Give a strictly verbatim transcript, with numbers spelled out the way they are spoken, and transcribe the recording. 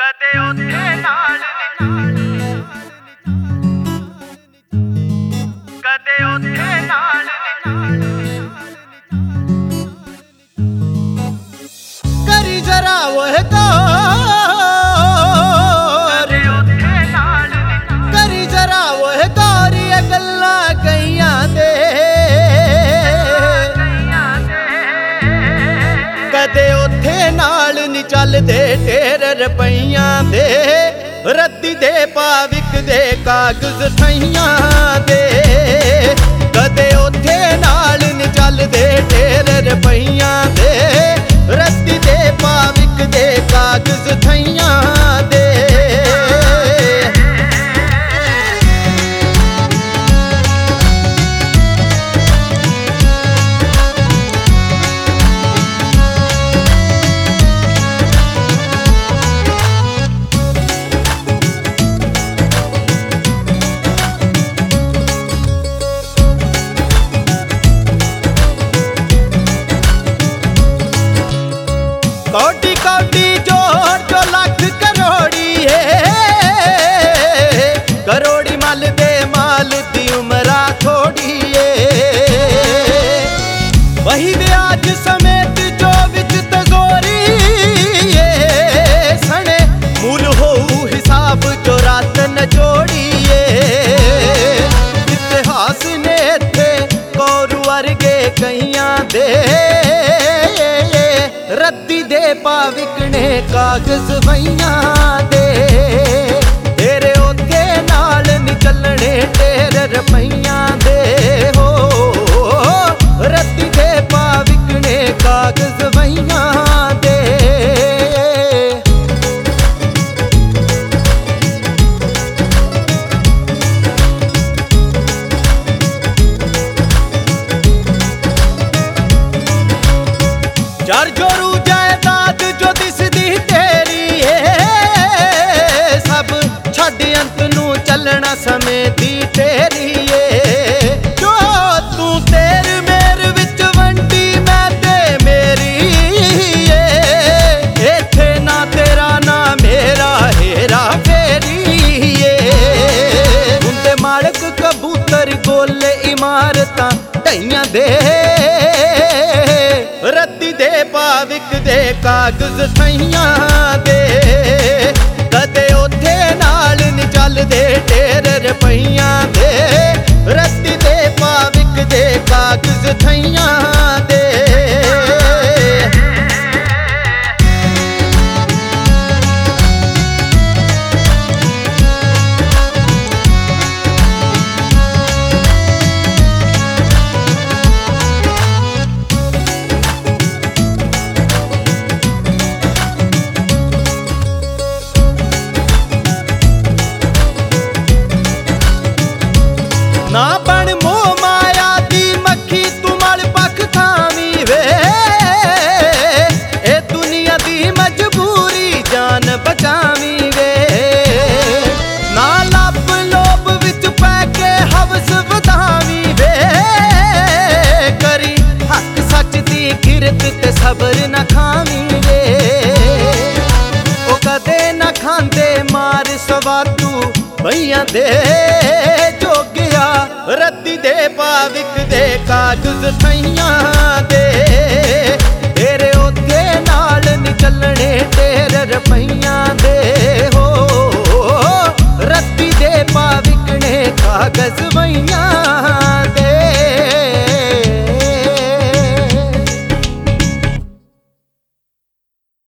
ਕਦੇ ਉੱਥੇ ਨਾਲ ਨੀ, ਕਦੇ ਉੱਥੇ ਨਾਲ ਨੀ, ਕਰੀ ਜਰਾ ਉਹ ਗੌਰ, ਕਦੇ ਉੱਥੇ ਨਾਲ ਨੀ, ਕਰੀ ਜਰਾ ਉਹ ਗੌਰ ਇਹ ਗੱਲਾਂ ਕਈਆਂ ਦੇ, ਕਈਆਂ ਦੇ ਕਦੇ ਉੱਥੇ ਨਾਲ ਨੀ ਚੱਲਦੇ ਢੇਰ ਰੁਪਈਆਂ ਦੇ, ਰੱਦੀ ਦੇ ਪਾ ਵਿਕਦੇ ਕਾਗਜ਼ ਠਈਆਂ ਦੇ, ਕਦੇ ਉੱਥੇ ਨਾਲ ਨੀ ਚੱਲਦੇ ਢੇਰ ਰੁਪਈਆਂ ਦੇ, ਰੱਦੀ ਦੇ ਪਾ ਵਿਕਦੇ ਕਾਗਜ਼ ਠਈਆਂ ਦੇ। ਕੌਡੀ ਕੌਡੀ ਜੋੜ ਜੋ ਲੱਖ ਕਰੋੜੀ ਏ, ਕਰੋੜੀ ਮੱਲ ਦੇ ਮਾਲ ਦੀ ਉਮਰਾਂ ਥੋੜੀ ਏ, ਵਹੀ ਵਿਆਜ ਸਮੇਤ ਜੋ ਵਿੱਚ ਤਜ਼ੋਰੀ ਏ, ਸਣੇ ਮੂਲ ਹੋਊ ਹਿਸਾਬ ਜੋ ਰਾਤ ਨ ਜੋੜੀ ਏ, ਇਤਿਹਾਸ ਨੇ ਇੱਥੇ ਕੌਰ ਵਰਗੇ ਕਈਆਂ ਦੇ, ਰੱਦੀ ਦੇ ਪਾ ਵਿਕਣੇ ਕਾਗਜ਼ ਵਈਆਂ ਦੇ, ਤੇਰੇ ਉੱਥੇ ਨਾਲ ਨੀ ਚੱਲਣੇ ਢੇਰ ਰੁਪਈਆਂ ਦੇ, ਹੋ ਰੱਦੀ ਦੇ ਪਾ ਵਿਕਣੇ ਕਾਗਜ਼ ਵਈਆਂ ਦੇ। ਚਾਰ ਜੋਰੂ ਜਾਇਦਾਦ ਜੋ ਦਿਸਦੀ ਤੇਰੀ ਏ, ਸਭ ਛੱਡ ਅੰਤ ਨੂੰ ਚੱਲਣਾ ਸਮੇਂ ਦੀ ਤੇਰੀ ਏ, ਜੋ ਤੂੰ ਤੇਰ ਮੇਰ ਵਿੱਚ ਵੰਡੀ ਮੈਂ ਤੇ ਮੇਰੀ ਏ, ਇੱਥੇ ਨਾ ਤੇਰਾ ਨਾ ਮੇਰਾ ਹੇਰਾ ਫੇਰੀ ਏ, ਹੁੰਦੇ ਮਾਲਕ ਕਬੂਤਰ ਗੋਲੇ ਇਮਾਰਤਾਂ ਢਈਆਂ ਦੇ, ਰੱਦੀ ਦੇ ਪਾ ਵਿਕਦੇ ਕਾਗਜ਼ ਠਈਆਂ ਦੇ, ਕਦੇ ਉੱਥੇ ਨਾਲ ਨੀ ਚੱਲਦੇ ਢੇਰ ਰੁਪਈਆਂ ਦੇ, ਰੱਦੀ ਦੇ ਪਾ ਵਿਕਦੇ ਕਾਗਜ਼ ਠਈਆਂ ਦੇ। ਨਾ ਬਣ ਮੋਹ ਮਾਇਆ ਦੀ ਮੱਖੀ ਤੂੰ ਮਲ ਪੱਖ ਥਾਵੀਂ ਵੇ, ਇਹ ਦੁਨੀਆ ਦੀ ਮਜਬੂਰੀ ਜਾਨ ਬਚਾਵੀਂ ਵੇ, ਨਾ ਲੱਭ ਲੋਭ ਵਿੱਚ ਪੈ ਕੇ ਹਵਸ ਵਧਾਵੀਂ ਵੇ, ਕਰੀ ਹੱਕ ਸੱਚ ਦੀ ਕਿਰਤ ਤੇ ਸਬਰ ਨਾ ਖਾਵੀਂ ਵੇ, ਉਹ ਕਦੇ ਨਾ ਖਾਂਦੇ ਮਾਰ ਸਵਾਦੂ ਬਈਆਂ ਦੇ ਜੋਗਿਆ, ਰੱਦੀ ਦੇ ਪਾ ਵਿਕਦੇ ਕਾਗਜ਼ ਠਈਆਂ ਦੇ, ਤੇਰੇ ਉੱਥੇ ਨਾਲ ਨੀ ਚੱਲਣੇ ਢੇਰ ਰੁਪਈਆਂ